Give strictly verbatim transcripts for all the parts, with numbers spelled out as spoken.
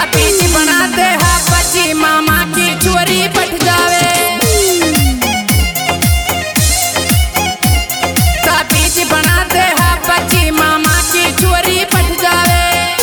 ताबीज बनाते हैं बच्ची मामा की चोरी पट जावे। ताबीज बनाते हैं बच्ची मामा की चोरी पट जावे।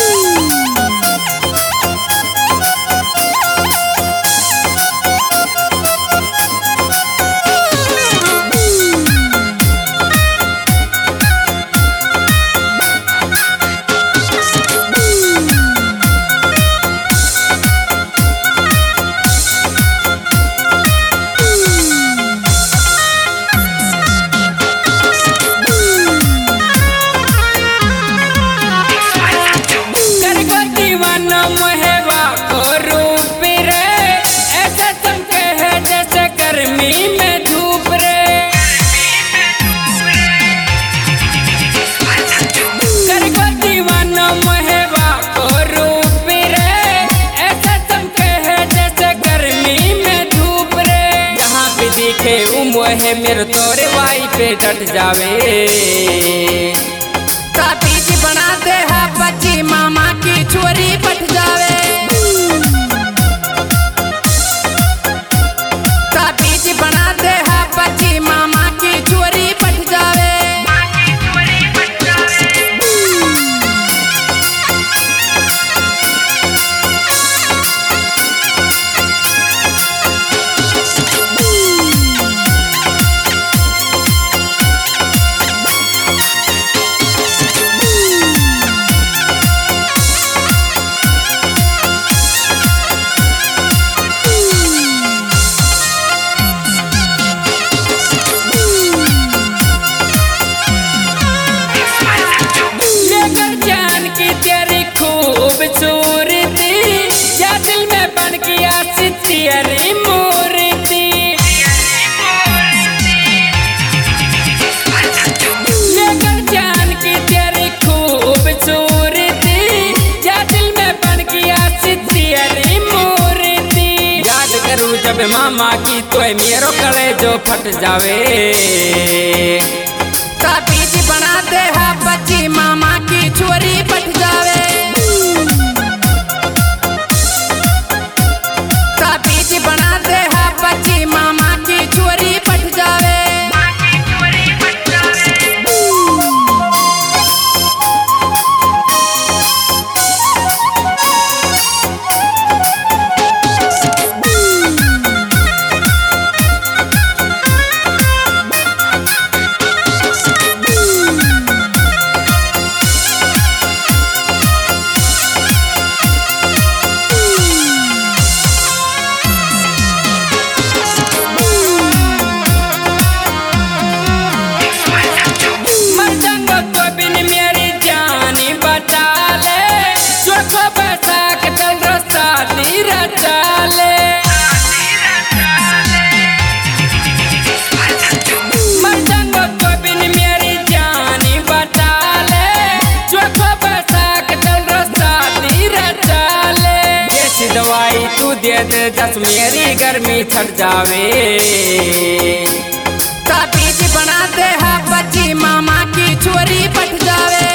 है मेरे तोरे वाई पे डट जावे। ताबीज बनाते हैं बच्ची मामा की चोरी पट जावे। ताबीज बनाते हैं बच्ची मामा की चोरी पट जावे। जब मामा की तो मेरो कले जो फट जावे। ताबीज बनाते हैं बच्ची मामा की चोरी पट जावे। ताबीज बनाते हैं बच्ची मामा की चोरी पट जावे। दवाई तू दे दे दस मेरी गर्मी छट जावे। ताबीज बनाते हैं बच्ची मामा की चोरी पट जावे।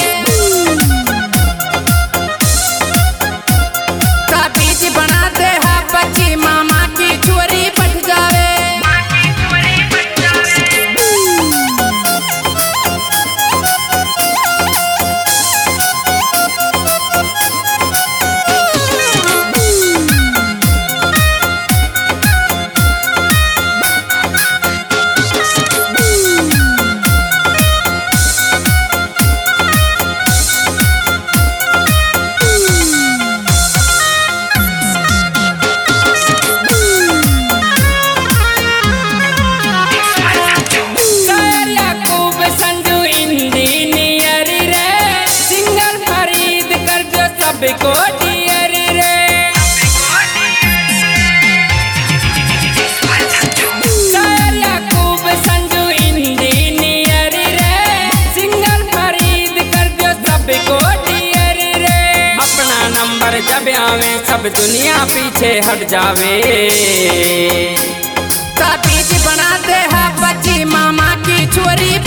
ताबीज बनाते हैं बच्ची मामा की चोरी पट जावे। सबको डियर रे याकूब संजू इंजीनियर रे सिंगर फरीद कर दो सबको डियर रे। अपना नंबर जब आवे सब दुनिया पीछे हट जावे। ताबीज बनाते हैं बच्ची मामा की चोरी